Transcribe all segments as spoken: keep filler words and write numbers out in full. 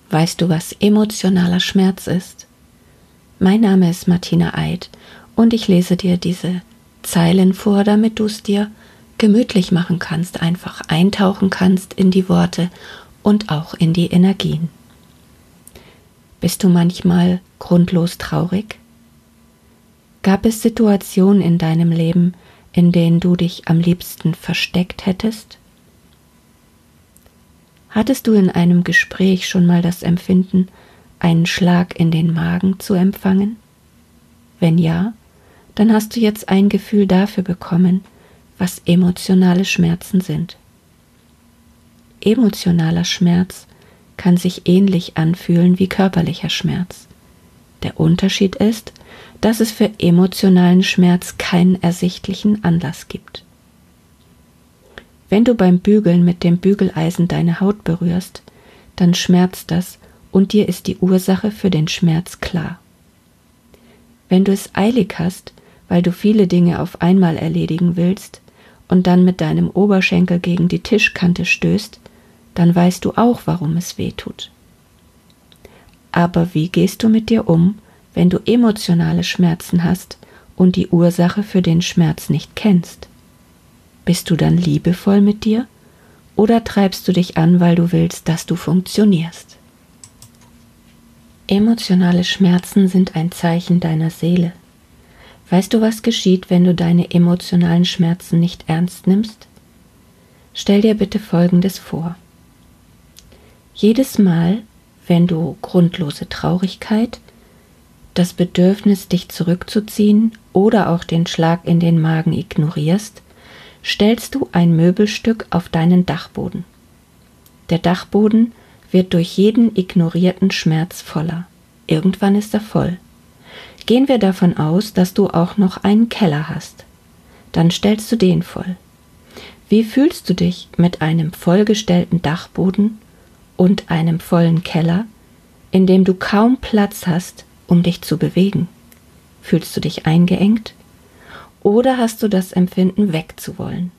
Weißt du, was emotionaler Schmerz ist? Mein Name ist Martina Eid und ich lese dir diese Zeilen vor, damit du es dir gemütlich machen kannst, einfach eintauchen kannst in die Worte und auch in die Energien. Bist du manchmal grundlos traurig? Gab es Situationen in deinem Leben, in denen du dich am liebsten versteckt hättest? Hattest du in einem Gespräch schon mal das Empfinden, einen Schlag in den Magen zu empfangen? Wenn ja, dann hast du jetzt ein Gefühl dafür bekommen, was emotionale Schmerzen sind. Emotionaler Schmerz kann sich ähnlich anfühlen wie körperlicher Schmerz. Der Unterschied ist, dass es für emotionalen Schmerz keinen ersichtlichen Anlass gibt. Wenn du beim Bügeln mit dem Bügeleisen deine Haut berührst, dann schmerzt das und dir ist die Ursache für den Schmerz klar. Wenn du es eilig hast, weil du viele Dinge auf einmal erledigen willst und dann mit deinem Oberschenkel gegen die Tischkante stößt, dann weißt du auch, warum es weh tut. Aber wie gehst du mit dir um, wenn du emotionale Schmerzen hast und die Ursache für den Schmerz nicht kennst? Bist du dann liebevoll mit dir oder treibst du dich an, weil du willst, dass du funktionierst? Emotionale Schmerzen sind ein Zeichen deiner Seele. Weißt du, was geschieht, wenn du deine emotionalen Schmerzen nicht ernst nimmst? Stell dir bitte Folgendes vor. Jedes Mal, wenn du grundlose Traurigkeit, das Bedürfnis, dich zurückzuziehen oder auch den Schlag in den Magen ignorierst, stellst du ein Möbelstück auf deinen Dachboden. Der Dachboden wird durch jeden ignorierten Schmerz voller. Irgendwann ist er voll. Gehen wir davon aus, dass du auch noch einen Keller hast. Dann stellst du den voll. Wie fühlst du dich mit einem vollgestellten Dachboden und einem vollen Keller, in dem du kaum Platz hast, um dich zu bewegen? Fühlst du dich eingeengt? Oder hast du das Empfinden, wegzuwollen?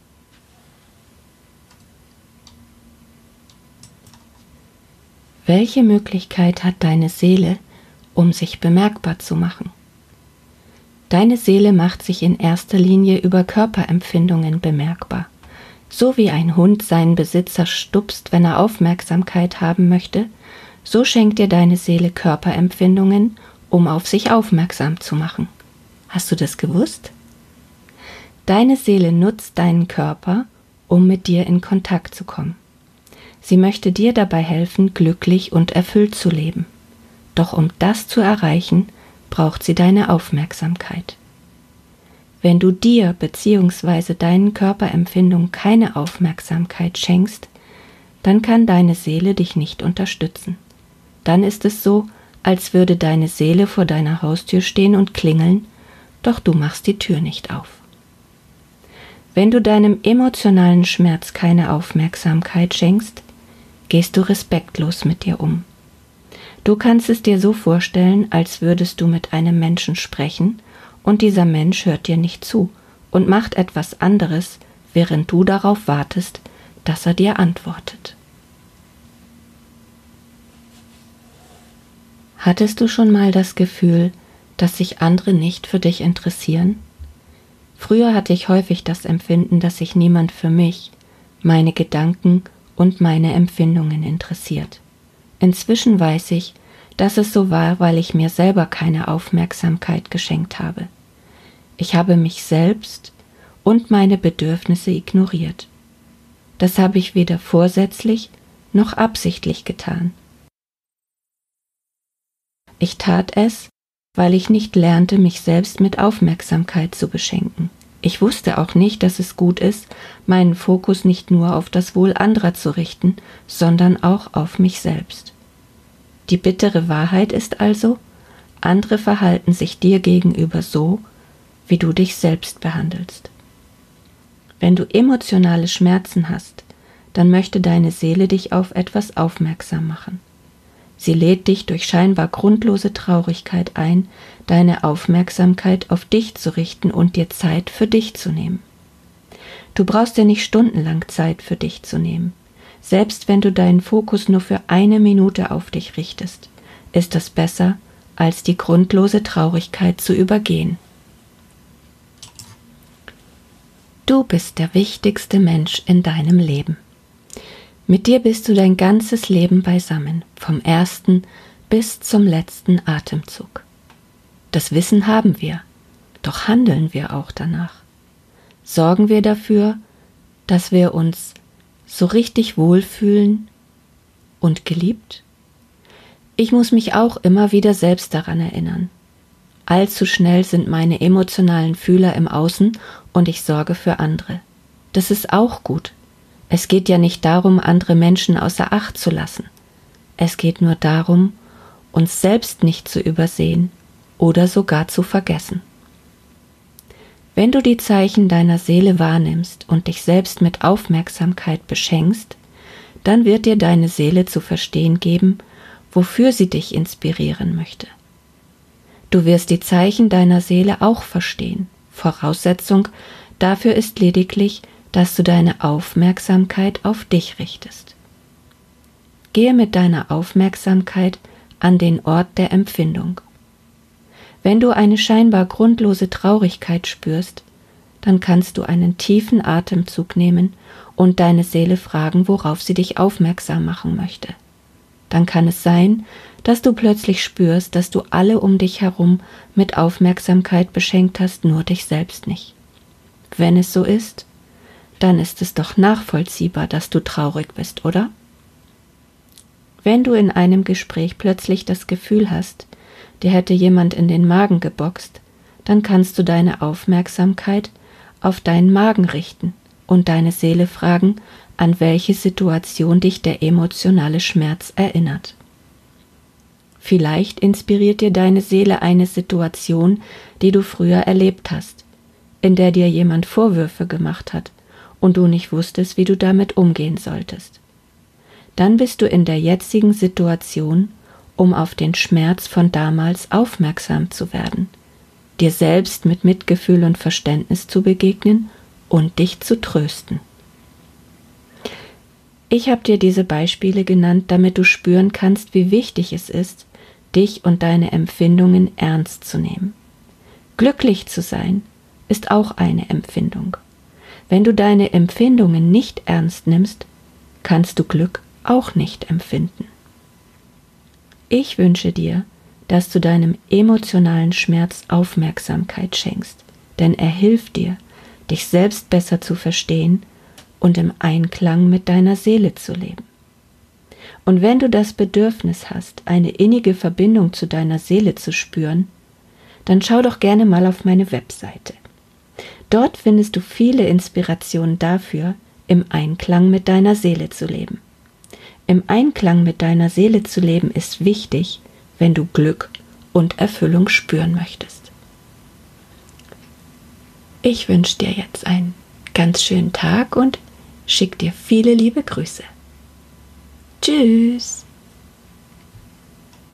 Welche Möglichkeit hat deine Seele, um sich bemerkbar zu machen? Deine Seele macht sich in erster Linie über Körperempfindungen bemerkbar. So wie ein Hund seinen Besitzer stupst, wenn er Aufmerksamkeit haben möchte, so schenkt dir deine Seele Körperempfindungen, um auf sich aufmerksam zu machen. Hast du das gewusst? Deine Seele nutzt deinen Körper, um mit dir in Kontakt zu kommen. Sie möchte dir dabei helfen, glücklich und erfüllt zu leben. Doch um das zu erreichen, braucht sie deine Aufmerksamkeit. Wenn du dir bzw. deinen Körperempfindungen keine Aufmerksamkeit schenkst, dann kann deine Seele dich nicht unterstützen. Dann ist es so, als würde deine Seele vor deiner Haustür stehen und klingeln, doch du machst die Tür nicht auf. Wenn du deinem emotionalen Schmerz keine Aufmerksamkeit schenkst, gehst du respektlos mit dir um. Du kannst es dir so vorstellen, als würdest du mit einem Menschen sprechen und dieser Mensch hört dir nicht zu und macht etwas anderes, während du darauf wartest, dass er dir antwortet. Hattest du schon mal das Gefühl, dass sich andere nicht für dich interessieren? Früher hatte ich häufig das Empfinden, dass sich niemand für mich, meine Gedanken und meine Empfindungen interessiert. Inzwischen weiß ich, dass es so war, weil ich mir selber keine Aufmerksamkeit geschenkt habe. Ich habe mich selbst und meine Bedürfnisse ignoriert. Das habe ich weder vorsätzlich noch absichtlich getan. Ich tat es, weil ich nicht lernte, mich selbst mit Aufmerksamkeit zu beschenken. Ich wusste auch nicht, dass es gut ist, meinen Fokus nicht nur auf das Wohl anderer zu richten, sondern auch auf mich selbst. Die bittere Wahrheit ist also, andere verhalten sich dir gegenüber so, wie du dich selbst behandelst. Wenn du emotionale Schmerzen hast, dann möchte deine Seele dich auf etwas aufmerksam machen. Sie lädt dich durch scheinbar grundlose Traurigkeit ein, deine Aufmerksamkeit auf dich zu richten und dir Zeit für dich zu nehmen. Du brauchst dir nicht stundenlang Zeit für dich zu nehmen. Selbst wenn du deinen Fokus nur für eine Minute auf dich richtest, ist das besser, als die grundlose Traurigkeit zu übergehen. Du bist der wichtigste Mensch in deinem Leben. Mit dir bist du dein ganzes Leben beisammen, vom ersten bis zum letzten Atemzug. Das Wissen haben wir, doch handeln wir auch danach. Sorgen wir dafür, dass wir uns so richtig wohlfühlen und geliebt? Ich muss mich auch immer wieder selbst daran erinnern. Allzu schnell sind meine emotionalen Fühler im Außen und ich sorge für andere. Das ist auch gut. Es geht ja nicht darum, andere Menschen außer Acht zu lassen. Es geht nur darum, uns selbst nicht zu übersehen oder sogar zu vergessen. Wenn du die Zeichen deiner Seele wahrnimmst und dich selbst mit Aufmerksamkeit beschenkst, dann wird dir deine Seele zu verstehen geben, wofür sie dich inspirieren möchte. Du wirst die Zeichen deiner Seele auch verstehen. Voraussetzung dafür ist lediglich, dass du deine Aufmerksamkeit auf dich richtest. Gehe mit deiner Aufmerksamkeit an den Ort der Empfindung. Wenn du eine scheinbar grundlose Traurigkeit spürst, dann kannst du einen tiefen Atemzug nehmen und deine Seele fragen, worauf sie dich aufmerksam machen möchte. Dann kann es sein, dass du plötzlich spürst, dass du alle um dich herum mit Aufmerksamkeit beschenkt hast, nur dich selbst nicht. Wenn es so ist, dann ist es doch nachvollziehbar, dass du traurig bist, oder? Wenn du in einem Gespräch plötzlich das Gefühl hast, dir hätte jemand in den Magen geboxt, dann kannst du deine Aufmerksamkeit auf deinen Magen richten und deine Seele fragen, an welche Situation dich der emotionale Schmerz erinnert. Vielleicht inspiriert dir deine Seele eine Situation, die du früher erlebt hast, in der dir jemand Vorwürfe gemacht hat und du nicht wusstest, wie du damit umgehen solltest. Dann bist du in der jetzigen Situation, um auf den Schmerz von damals aufmerksam zu werden, dir selbst mit Mitgefühl und Verständnis zu begegnen und dich zu trösten. Ich habe dir diese Beispiele genannt, damit du spüren kannst, wie wichtig es ist, dich und deine Empfindungen ernst zu nehmen. Glücklich zu sein ist auch eine Empfindung. Wenn du deine Empfindungen nicht ernst nimmst, kannst du Glück auch nicht empfinden. Ich wünsche dir, dass du deinem emotionalen Schmerz Aufmerksamkeit schenkst, denn er hilft dir, dich selbst besser zu verstehen und im Einklang mit deiner Seele zu leben. Und wenn du das Bedürfnis hast, eine innige Verbindung zu deiner Seele zu spüren, dann schau doch gerne mal auf meine Webseite. Dort findest du viele Inspirationen dafür, im Einklang mit deiner Seele zu leben. Im Einklang mit deiner Seele zu leben ist wichtig, wenn du Glück und Erfüllung spüren möchtest. Ich wünsche dir jetzt einen ganz schönen Tag und schick dir viele liebe Grüße. Tschüss!